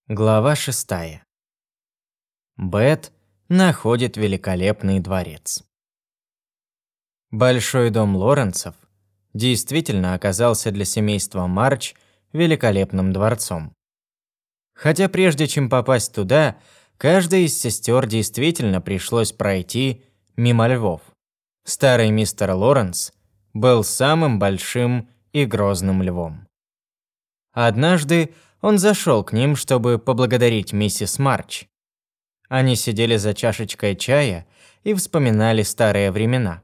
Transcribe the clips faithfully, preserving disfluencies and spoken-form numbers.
Глава шестая. Бет находит великолепный дворец. Большой дом Лоренсов действительно оказался для семейства Марч великолепным дворцом. Хотя прежде чем попасть туда, каждой из сестер действительно пришлось пройти мимо львов. Старый мистер Лоренс был самым большим и грозным львом. Однажды он зашел к ним, чтобы поблагодарить миссис Марч. Они сидели за чашечкой чая и вспоминали старые времена.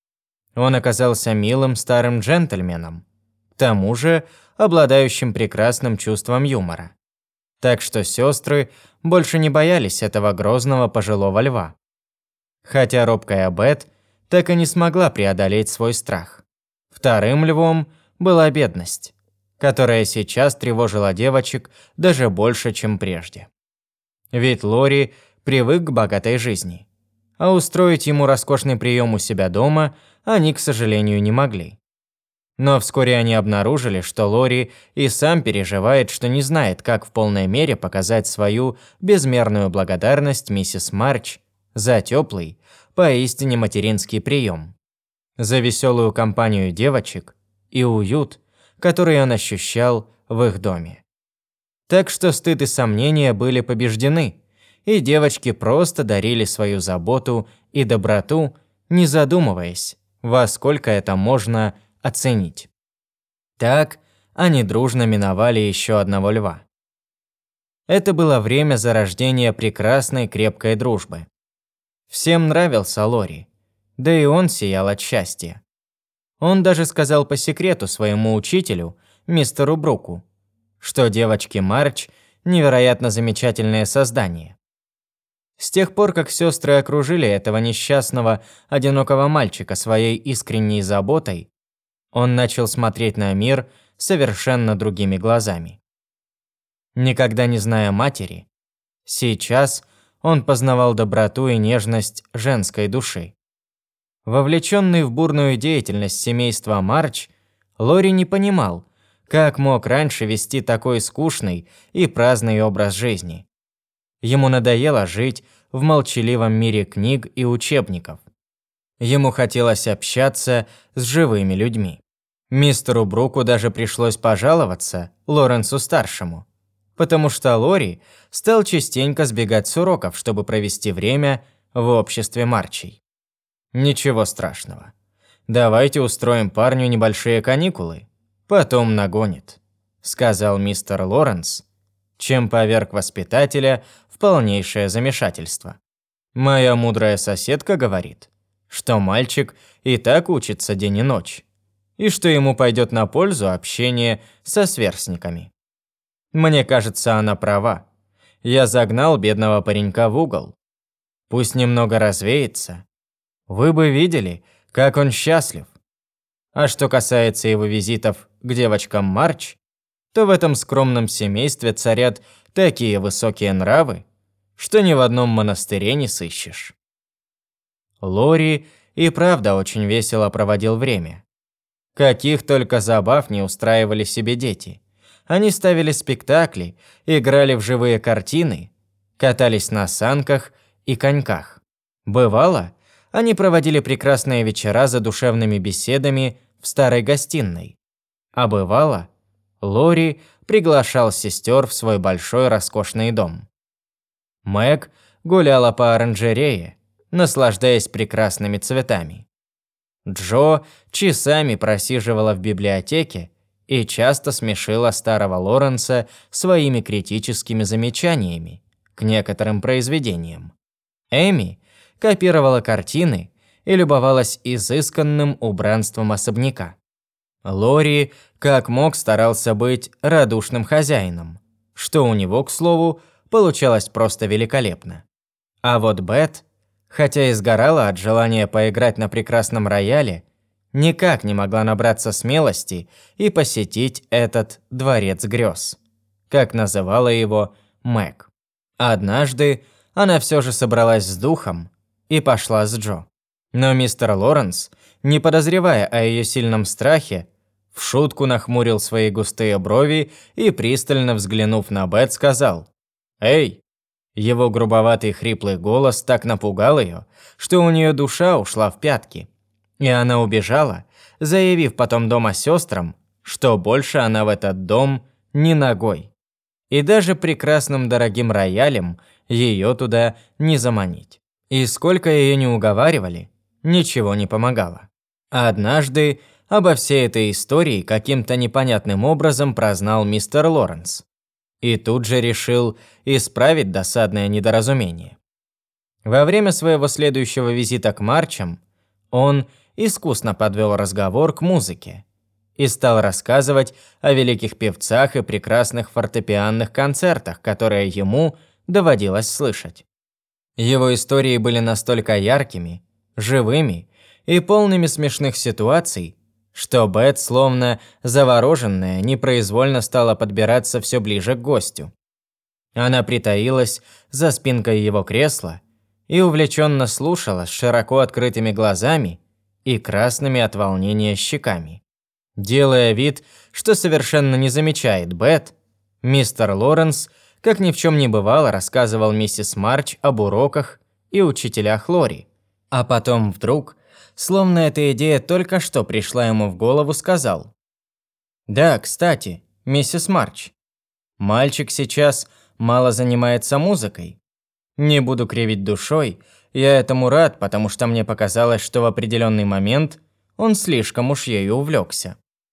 Он оказался милым старым джентльменом, к тому же обладающим прекрасным чувством юмора. Так что сестры больше не боялись этого грозного пожилого льва. Хотя робкая Бет так и не смогла преодолеть свой страх. Вторым львом была бедность, которая сейчас тревожила девочек даже больше, чем прежде. Ведь Лори привык к богатой жизни, а устроить ему роскошный прием у себя дома они, к сожалению, не могли. Но вскоре они обнаружили, что Лори и сам переживает, что не знает, как в полной мере показать свою безмерную благодарность миссис Марч за теплый, поистине материнский прием, за веселую компанию девочек и уют, который он ощущал в их доме. Так что стыд и сомнения были побеждены, и девочки просто дарили свою заботу и доброту, не задумываясь, во сколько это можно оценить. Так они дружно миновали еще одного льва. Это было время зарождения прекрасной крепкой дружбы. Всем нравился Лори, да и он сиял от счастья. Он даже сказал по секрету своему учителю, мистеру Бруку, что девочки Марч – невероятно замечательное создание. С тех пор, как сестры окружили этого несчастного, одинокого мальчика своей искренней заботой, он начал смотреть на мир совершенно другими глазами. Никогда не зная матери, сейчас он познавал доброту и нежность женской души. Вовлеченный в бурную деятельность семейства Марч, Лори не понимал, как мог раньше вести такой скучный и праздный образ жизни. Ему надоело жить в молчаливом мире книг и учебников. Ему хотелось общаться с живыми людьми. Мистеру Бруку даже пришлось пожаловаться Лоренсу-старшему, потому что Лори стал частенько сбегать с уроков, чтобы провести время в обществе Марчей. «Ничего страшного. Давайте устроим парню небольшие каникулы. Потом нагонит», – сказал мистер Лоренс, чем поверг воспитателя в полнейшее замешательство. «Моя мудрая соседка говорит, что мальчик и так учится день и ночь, и что ему пойдет на пользу общение со сверстниками. Мне кажется, она права. Я загнал бедного паренька в угол. Пусть немного развеется. Вы бы видели, как он счастлив. А что касается его визитов к девочкам Марч, то в этом скромном семействе царят такие высокие нравы, что ни в одном монастыре не сыщешь». Лори и правда очень весело проводил время. Каких только забав не устраивали себе дети. Они ставили спектакли, играли в живые картины, катались на санках и коньках. Бывало, они проводили прекрасные вечера за душевными беседами в старой гостиной. А бывало, Лори приглашал сестер в свой большой роскошный дом. Мэг гуляла по оранжерее, наслаждаясь прекрасными цветами. Джо часами просиживала в библиотеке и часто смешила старого Лоренса своими критическими замечаниями к некоторым произведениям. Эми копировала картины и любовалась изысканным убранством особняка. Лори как мог старался быть радушным хозяином, что у него, к слову, получалось просто великолепно. А вот Бет, хотя и сгорала от желания поиграть на прекрасном рояле, никак не могла набраться смелости и посетить этот дворец грез, как называла его Мэг. Однажды она все же собралась с духом и пошла с Джо. Но мистер Лоренс, не подозревая о ее сильном страхе, в шутку нахмурил свои густые брови и, пристально взглянув на Бет, сказал: Эй!» Его грубоватый хриплый голос так напугал ее, что у нее душа ушла в пятки. И она убежала, заявив потом дома сестрам, что больше она в этот дом ни ногой. И даже прекрасным дорогим роялем ее туда не заманить. И сколько ее не уговаривали, ничего не помогало. А однажды обо всей этой истории каким-то непонятным образом прознал мистер Лоренс. И тут же решил исправить досадное недоразумение. Во время своего следующего визита к Марчам он искусно подвел разговор к музыке и стал рассказывать о великих певцах и прекрасных фортепианных концертах, которые ему доводилось слышать. Его истории были настолько яркими, живыми и полными смешных ситуаций, что Бет, словно завороженная, непроизвольно стала подбираться все ближе к гостю. Она притаилась за спинкой его кресла и увлеченно слушала с широко открытыми глазами и красными от волнения щеками. Делая вид, что совершенно не замечает Бет, мистер Лоренс, как ни в чем не бывало, рассказывал миссис Марч об уроках и учителях Лори, а потом вдруг, словно эта идея только что пришла ему в голову, сказал: «Да, кстати, миссис Марч, мальчик сейчас мало занимается музыкой. Не буду кривить душой, я этому рад, потому что мне показалось, что в определенный момент он слишком уж ею увлекся.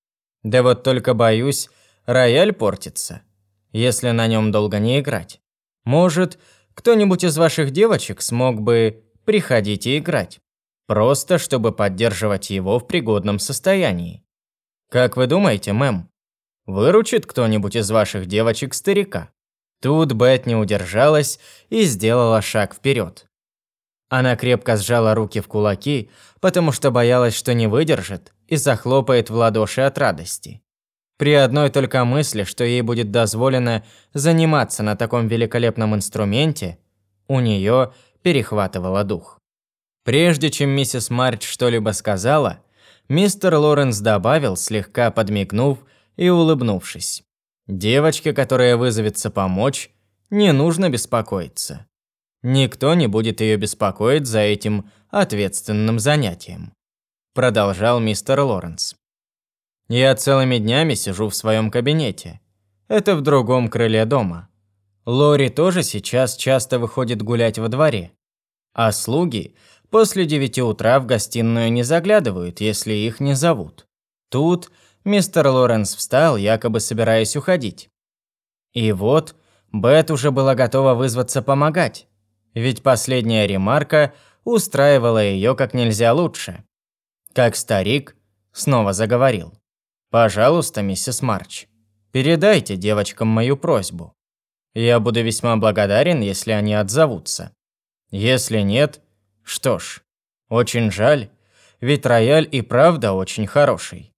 Да вот только боюсь, рояль портится, если на нем долго не играть. Может, кто-нибудь из ваших девочек смог бы приходить и играть, просто чтобы поддерживать его в пригодном состоянии. Как вы думаете, мэм, выручит кто-нибудь из ваших девочек старика?» Тут Бет не удержалась и сделала шаг вперед. Она крепко сжала руки в кулаки, потому что боялась, что не выдержит и захлопает в ладоши от радости. При одной только мысли, что ей будет дозволено заниматься на таком великолепном инструменте, у нее перехватывало дух. Прежде чем миссис Марч что-либо сказала, мистер Лоренс добавил, слегка подмигнув и улыбнувшись: «Девочке, которая вызовется помочь, не нужно беспокоиться. Никто не будет ее беспокоить за этим ответственным занятием», продолжал мистер Лоренс. «Я целыми днями сижу в своем кабинете. Это в другом крыле дома. Лори тоже сейчас часто выходит гулять во дворе, а слуги после девяти утра в гостиную не заглядывают, если их не зовут. Тут мистер Лоренс встал, якобы собираясь уходить. И вот Бет уже была готова вызваться помогать, ведь последняя ремарка устраивала ее как нельзя лучше. Как старик снова заговорил: «Пожалуйста, миссис Марч, передайте девочкам мою просьбу. Я буду весьма благодарен, если они отзовутся. Если нет, что ж, очень жаль, ведь рояль и правда очень хороший».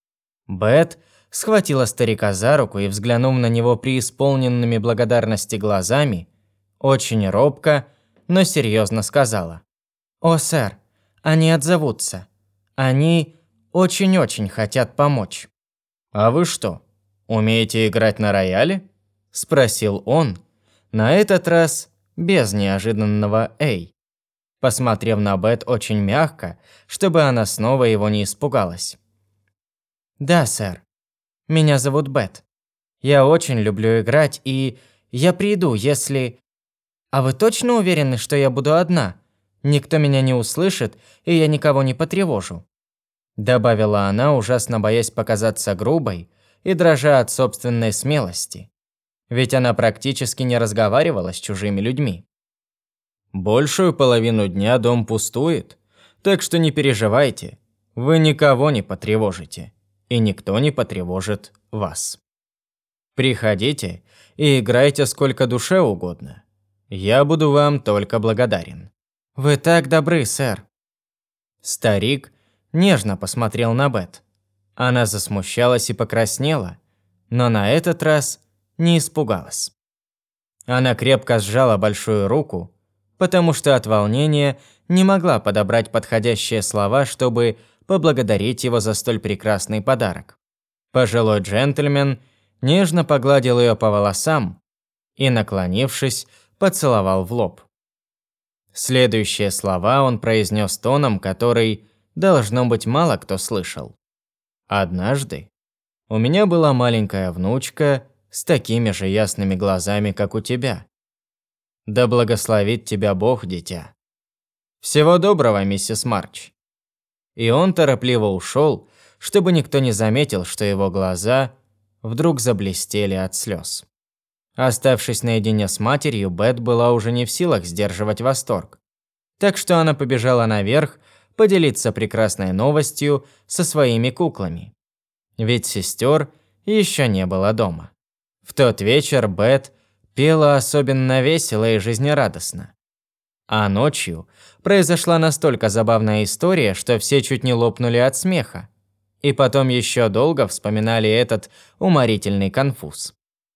Бет схватила старика за руку и, взглянув на него преисполненными благодарности глазами, очень робко, но серьезно сказала: «О, сэр, они отзовутся. Они очень-очень хотят помочь». «А вы что, умеете играть на рояле?» – спросил он, на этот раз без неожиданного «эй», посмотрев на Бет очень мягко, чтобы она снова его не испугалась. «Да, сэр. Меня зовут Бет. Я очень люблю играть, и я приду, если... А вы точно уверены, что я буду одна? Никто меня не услышит, и я никого не потревожу?» Добавила она, ужасно боясь показаться грубой и дрожа от собственной смелости. Ведь она практически не разговаривала с чужими людьми. «Большую половину дня дом пустует, так что не переживайте, вы никого не потревожите. И никто не потревожит вас. Приходите и играйте сколько душе угодно. Я буду вам только благодарен». «Вы так добры, сэр». Старик нежно посмотрел на Бет. Она засмущалась и покраснела, но на этот раз не испугалась. Она крепко сжала большую руку, потому что от волнения не могла подобрать подходящие слова, чтобы поблагодарить его за столь прекрасный подарок. Пожилой джентльмен нежно погладил ее по волосам, и, наклонившись, поцеловал в лоб. Следующие слова он произнес тоном, который, должно быть, мало кто слышал. «Однажды у меня была маленькая внучка с такими же ясными глазами, как у тебя. Да благословит тебя Бог, дитя. Всего доброго, миссис Марч». И он торопливо ушел, чтобы никто не заметил, что его глаза вдруг заблестели от слез. Оставшись наедине с матерью, Бет была уже не в силах сдерживать восторг. Так что она побежала наверх поделиться прекрасной новостью со своими куклами. Ведь сестер еще не было дома. В тот вечер Бет пела особенно весело и жизнерадостно. А ночью произошла настолько забавная история, что все чуть не лопнули от смеха. И потом еще долго вспоминали этот уморительный конфуз.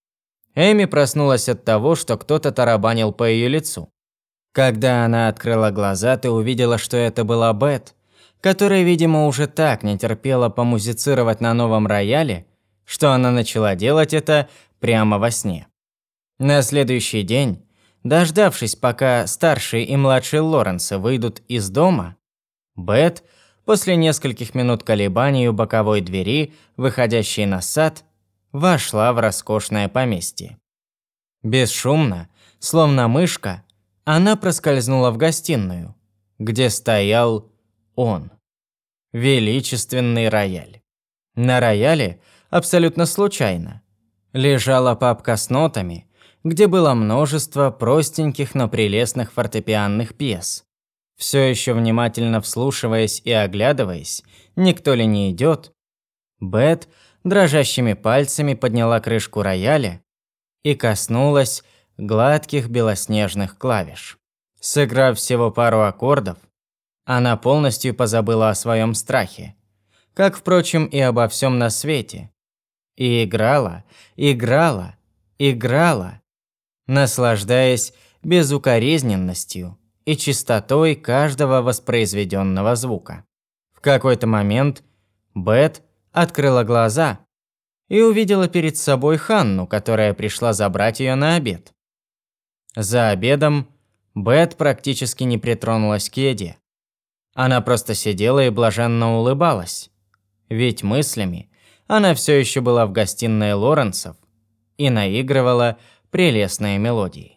Эми проснулась от того, что кто-то тарабанил по ее лицу. Когда она открыла глаза, то увидела, что это была Бет, которая, видимо, уже так не терпела помузицировать на новом рояле, что она начала делать это прямо во сне. На следующий день, дождавшись, пока старший и младший Лоренсы выйдут из дома, Бет, после нескольких минут колебаний у боковой двери, выходящей на сад, вошла в роскошное поместье. Бесшумно, словно мышка, она проскользнула в гостиную, где стоял он. Величественный рояль. На рояле, абсолютно случайно, лежала папка с нотами, где было множество простеньких, но прелестных фортепианных пьес. Все еще внимательно вслушиваясь и оглядываясь, никто ли не идет, Бет дрожащими пальцами подняла крышку рояля и коснулась гладких белоснежных клавиш. Сыграв всего пару аккордов, она полностью позабыла о своем страхе, как, впрочем, и обо всем на свете. И играла, играла, играла, наслаждаясь безукоризненностью и чистотой каждого воспроизведенного звука. В какой-то момент Бет открыла глаза и увидела перед собой Ханну, которая пришла забрать ее на обед. За обедом Бет практически не притронулась к еде. Она просто сидела и блаженно улыбалась, ведь мыслями она все еще была в гостиной Лоренсов и наигрывала прелестные мелодии.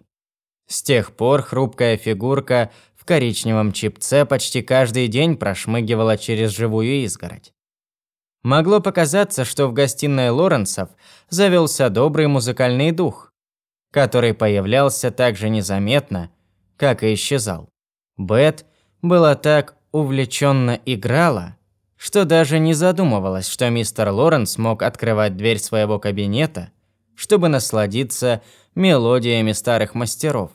С тех пор хрупкая фигурка в коричневом чепце почти каждый день прошмыгивала через живую изгородь. Могло показаться, что в гостиной Лоренсов завелся добрый музыкальный дух, который появлялся так же незаметно, как и исчезал. Бет была так увлеченно играла, что даже не задумывалась, что мистер Лоренс мог открывать дверь своего кабинета, чтобы насладиться мелодиями старых мастеров,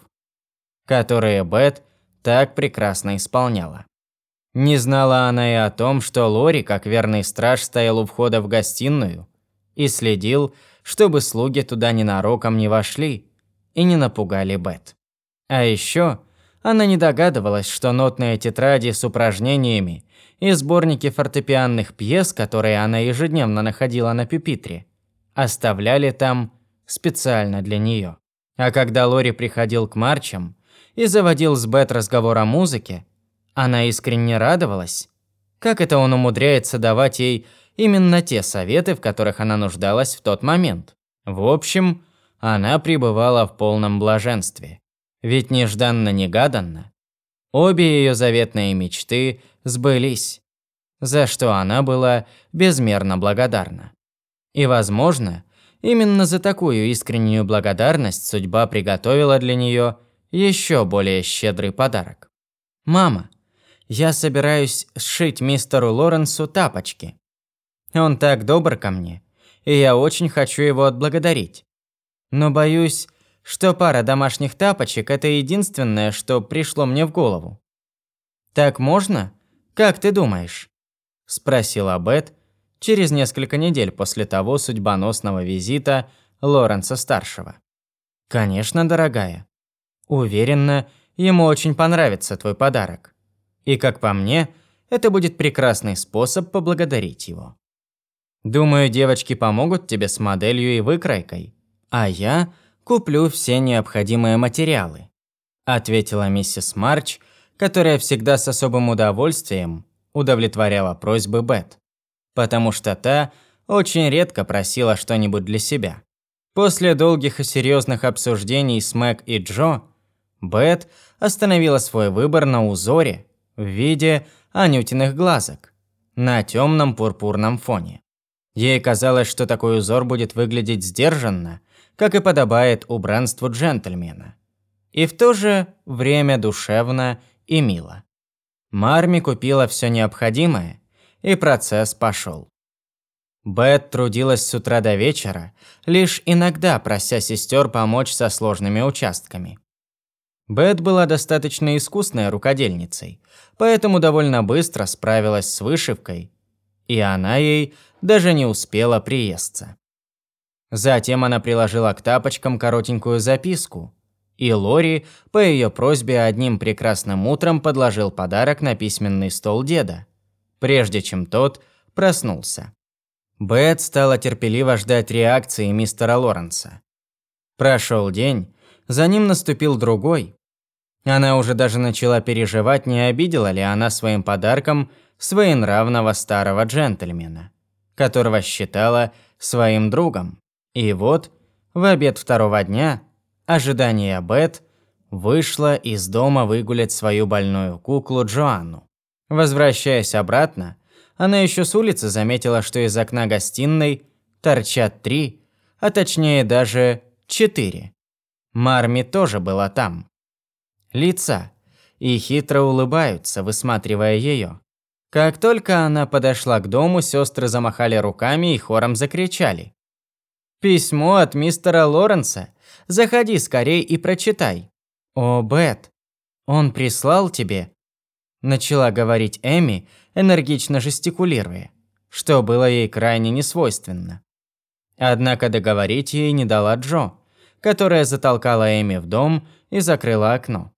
которые Бет так прекрасно исполняла. Не знала она и о том, что Лори, как верный страж, стоял у входа в гостиную и следил, чтобы слуги туда ненароком не вошли и не напугали Бет. А еще она не догадывалась, что нотные тетради с упражнениями и сборники фортепианных пьес, которые она ежедневно находила на пюпитре, оставляли там специально для нее. А когда Лори приходил к Марчам и заводил с Бет разговор о музыке, она искренне радовалась. Как это он умудряется давать ей именно те советы, в которых она нуждалась в тот момент? В общем, она пребывала в полном блаженстве. Ведь нежданно-негаданно обе ее заветные мечты сбылись, за что она была безмерно благодарна. И, возможно, именно за такую искреннюю благодарность судьба приготовила для нее еще более щедрый подарок. «Мама, я собираюсь сшить мистеру Лоренсу тапочки. Он так добр ко мне, и я очень хочу его отблагодарить. Но боюсь, что пара домашних тапочек – это единственное, что пришло мне в голову. Так можно? Как ты думаешь?» – спросила Бет через несколько недель после того судьбоносного визита Лоренса-старшего. «Конечно, дорогая. Уверена, ему очень понравится твой подарок. И, как по мне, это будет прекрасный способ поблагодарить его. Думаю, девочки помогут тебе с моделью и выкройкой, а я куплю все необходимые материалы», – ответила миссис Марч, которая всегда с особым удовольствием удовлетворяла просьбы Бет, потому что та очень редко просила что-нибудь для себя. После долгих и серьезных обсуждений с Мэг и Джо, Бет остановила свой выбор на узоре в виде анютиных глазок на темном пурпурном фоне. Ей казалось, что такой узор будет выглядеть сдержанно, как и подобает убранству джентльмена, и в то же время душевно и мило. Марми купила все необходимое, и процесс пошел. Бет трудилась с утра до вечера, лишь иногда прося сестер помочь со сложными участками. Бет была достаточно искусной рукодельницей, поэтому довольно быстро справилась с вышивкой, и она ей даже не успела приесться. Затем она приложила к тапочкам коротенькую записку, и Лори по ее просьбе одним прекрасным утром подложил подарок на письменный стол деда, прежде чем тот проснулся. Бет стала терпеливо ждать реакции мистера Лоренса. Прошел день, за ним наступил другой. Она уже даже начала переживать, не обидела ли она своим подарком своенравного старого джентльмена, которого считала своим другом. И вот, в обед второго дня, ожидание Бет вышла из дома выгулять свою больную куклу Джоанну. Возвращаясь обратно, она еще с улицы заметила, что из окна гостиной торчат три, а точнее даже четыре. Марми тоже была там. Лица, и хитро улыбаются, высматривая ее. Как только она подошла к дому, сестры замахали руками и хором закричали: «Письмо от мистера Лоренса! Заходи скорей и прочитай!» «О, Бет, он прислал тебе?» Начала говорить Эми, энергично жестикулируя, что было ей крайне несвойственно. Однако договорить ей не дала Джо, которая затолкала Эми в дом и закрыла окно.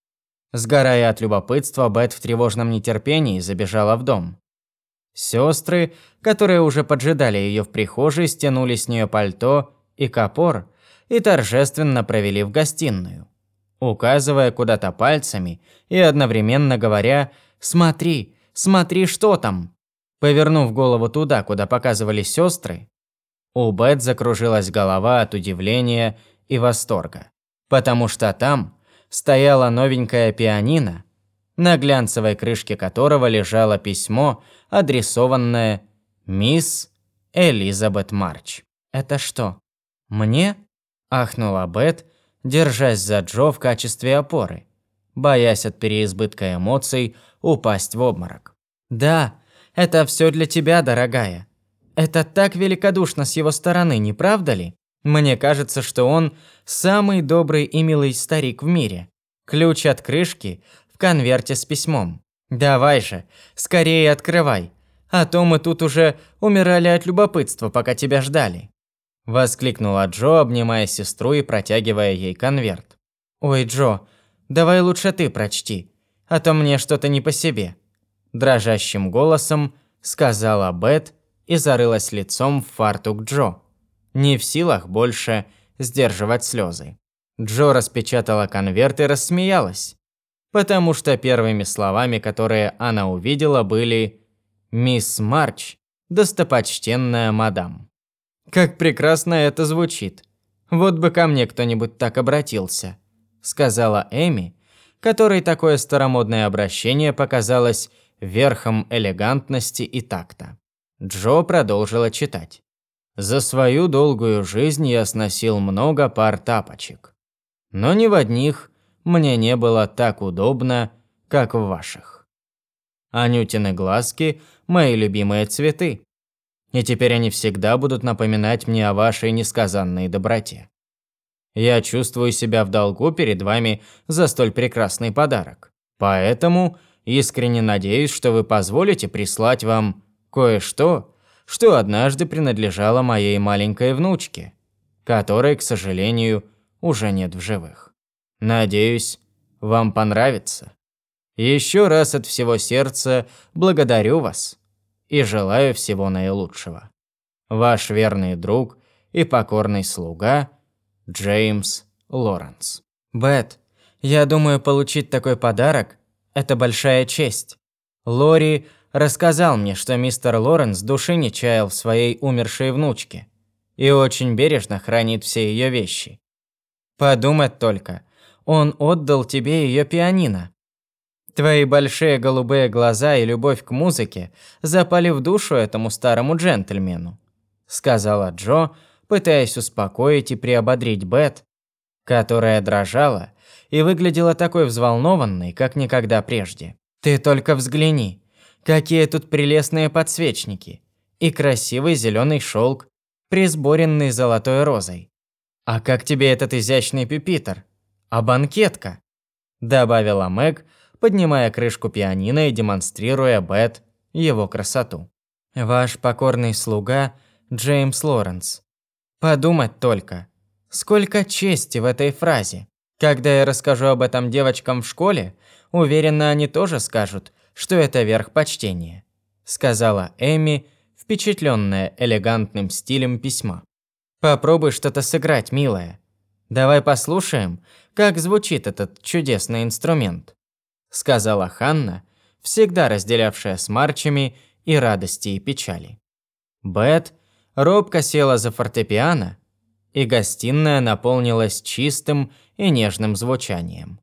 Сгорая от любопытства, Бет в тревожном нетерпении забежала в дом. Сестры, которые уже поджидали ее в прихожей, стянули с нее пальто и капор и торжественно провели в гостиную, указывая куда-то пальцами и одновременно говоря: «Смотри, смотри, что там!» Повернув голову туда, куда показывали сестры, у Бет закружилась голова от удивления и восторга, потому что там стояла новенькая пианино, на глянцевой крышке которого лежало письмо, адресованное «Мисс Элизабет Марч». «Это что, мне?» – ахнула Бет, держась за Джо в качестве опоры, боясь от переизбытка эмоций упасть в обморок. «Да, это все для тебя, дорогая. Это так великодушно с его стороны, не правда ли? Мне кажется, что он самый добрый и милый старик в мире. Ключ от крышки в конверте с письмом. Давай же, скорее открывай, а то мы тут уже умирали от любопытства, пока тебя ждали». Воскликнула Джо, обнимая сестру и протягивая ей конверт. «Ой, Джо, давай лучше ты прочти, а то мне что-то не по себе», дрожащим голосом сказала Бет и зарылась лицом в фартук Джо, не в силах больше сдерживать слезы. Джо распечатала конверт и рассмеялась, потому что первыми словами, которые она увидела, были «Мисс Марч, достопочтенная мадам». «Как прекрасно это звучит! Вот бы ко мне кто-нибудь так обратился», сказала Эми, которой такое старомодное обращение показалось верхом элегантности и такта. Джо продолжила читать. «За свою долгую жизнь я сносил много пар тапочек, но ни в одних мне не было так удобно, как в ваших. Анютины глазки – мои любимые цветы, и теперь они всегда будут напоминать мне о вашей несказанной доброте. Я чувствую себя в долгу перед вами за столь прекрасный подарок, поэтому искренне надеюсь, что вы позволите прислать вам кое-что, что однажды принадлежало моей маленькой внучке, которой, к сожалению, уже нет в живых. Надеюсь, вам понравится. Еще раз от всего сердца благодарю вас и желаю всего наилучшего. Ваш верный друг и покорный слуга Джеймс Лоренс. «Бет, я думаю, получить такой подарок – это большая честь. Лори рассказал мне, что мистер Лоренс души не чаял в своей умершей внучке и очень бережно хранит все ее вещи. Подумать только, он отдал тебе ее пианино. Твои большие голубые глаза и любовь к музыке запали в душу этому старому джентльмену», – сказала Джо, пытаясь успокоить и приободрить Бет, которая дрожала и выглядела такой взволнованной, как никогда прежде. «Ты только взгляни, какие тут прелестные подсвечники и красивый зеленый шелк, присборенный золотой розой. А как тебе этот изящный пюпитр? А банкетка?» – добавила Мэг, поднимая крышку пианино и демонстрируя Бет его красоту. «Ваш покорный слуга Джеймс Лоренс». Подумать только, сколько чести в этой фразе. Когда я расскажу об этом девочкам в школе, уверена, они тоже скажут, что это верх почтения», – сказала Эми, впечатленная элегантным стилем письма. «Попробуй что-то сыграть, милая. Давай послушаем, как звучит этот чудесный инструмент», – сказала Ханна, всегда разделявшая с Марчами и радости, и печали. Бет робко села за фортепиано, и гостиная наполнилась чистым и нежным звучанием.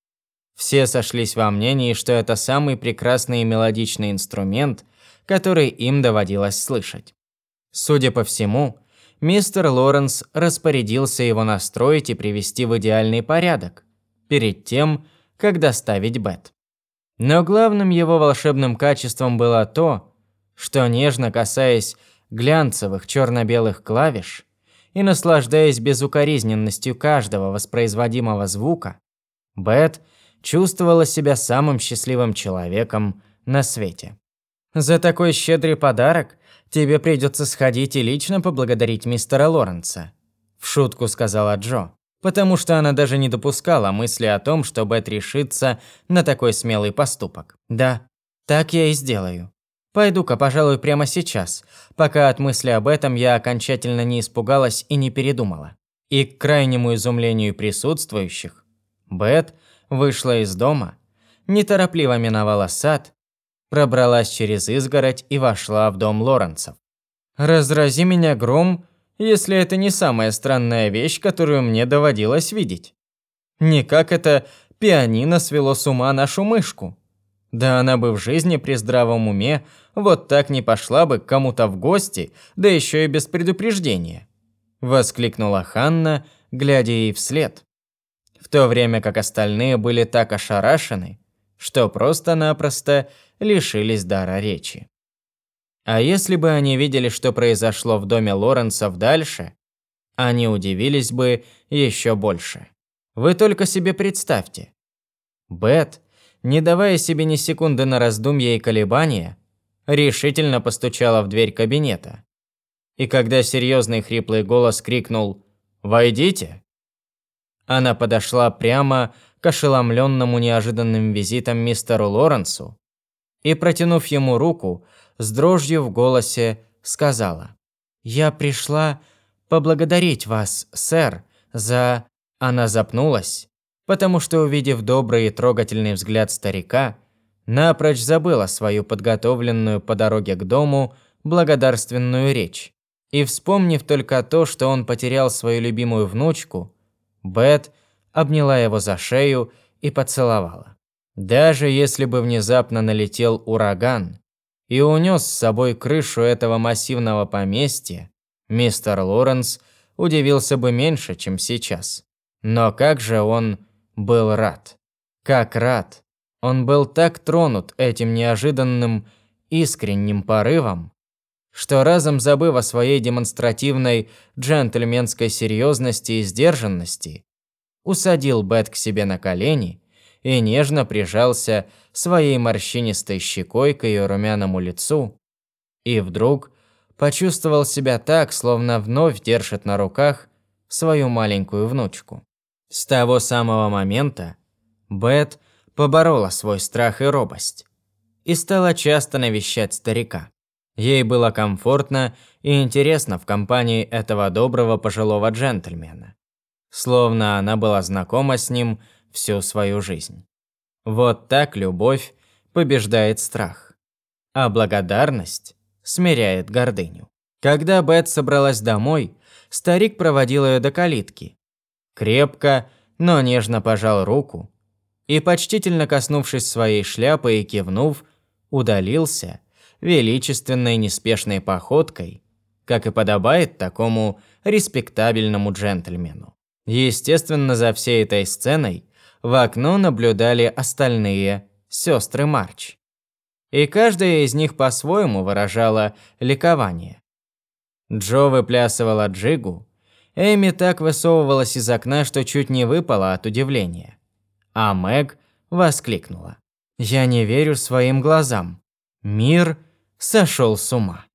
Все сошлись во мнении, что это самый прекрасный и мелодичный инструмент, который им доводилось слышать. Судя по всему, мистер Лоренс распорядился его настроить и привести в идеальный порядок перед тем, как доставить Бет. Но главным его волшебным качеством было то, что, нежно касаясь глянцевых черно-белых клавиш и наслаждаясь безукоризненностью каждого воспроизводимого звука, Бет чувствовала себя самым счастливым человеком на свете. «За такой щедрый подарок тебе придется сходить и лично поблагодарить мистера Лоренса», – в шутку сказала Джо, потому что она даже не допускала мысли о том, что Бет решится на такой смелый поступок. «Да, так я и сделаю. Пойду-ка, пожалуй, прямо сейчас, пока от мысли об этом я окончательно не испугалась и не передумала». И к крайнему изумлению присутствующих, Бет вышла из дома, неторопливо миновала сад, пробралась через изгородь и вошла в дом Лоренсов. «Разрази меня гром, если это не самая странная вещь, которую мне доводилось видеть. Никак это пианино свело с ума нашу мышку. Да она бы в жизни при здравом уме вот так не пошла бы к кому-то в гости, да еще и без предупреждения», – воскликнула Ханна, глядя ей вслед, в то время как остальные были так ошарашены, что просто-напросто лишились дара речи. А если бы они видели, что произошло в доме Лоренсов дальше, они удивились бы еще больше. Вы только себе представьте. Бет, не давая себе ни секунды на раздумья и колебания, решительно постучала в дверь кабинета. И когда серьезный хриплый голос крикнул «Войдите!», она подошла прямо к ошеломленному неожиданным визитом мистеру Лоренсу и, протянув ему руку, с дрожью в голосе сказала: «Я пришла поблагодарить вас, сэр, за…» Она запнулась, потому что, увидев добрый и трогательный взгляд старика, напрочь забыла свою подготовленную по дороге к дому благодарственную речь. И, вспомнив только то, что он потерял свою любимую внучку, Бет обняла его за шею и поцеловала. Даже если бы внезапно налетел ураган и унес с собой крышу этого массивного поместья, мистер Лоренс удивился бы меньше, чем сейчас. Но как же он был рад. Как рад. Он был так тронут этим неожиданным, искренним порывом, что, разом забыв о своей демонстративной джентльменской серьезности и сдержанности, усадил Бет к себе на колени и нежно прижался своей морщинистой щекой к ее румяному лицу, и вдруг почувствовал себя так, словно вновь держит на руках свою маленькую внучку. С того самого момента Бет поборола свой страх и робость и стала часто навещать старика. Ей было комфортно и интересно в компании этого доброго пожилого джентльмена. словно она была знакома с ним всю свою жизнь. Вот так любовь побеждает страх, а благодарность смиряет гордыню. Когда Бет собралась домой, старик проводил ее до калитки. Крепко, но нежно пожал руку и, почтительно коснувшись своей шляпы и кивнув, удалился величественной неспешной походкой, как и подобает такому респектабельному джентльмену. Естественно, за всей этой сценой в окно наблюдали остальные сестры Марч. И каждая из них по-своему выражала ликование. Джо выплясывала джигу, Эми так высовывалась из окна, что чуть не выпала от удивления. А Мэг воскликнула: «Я не верю своим глазам. Мир сошел с ума».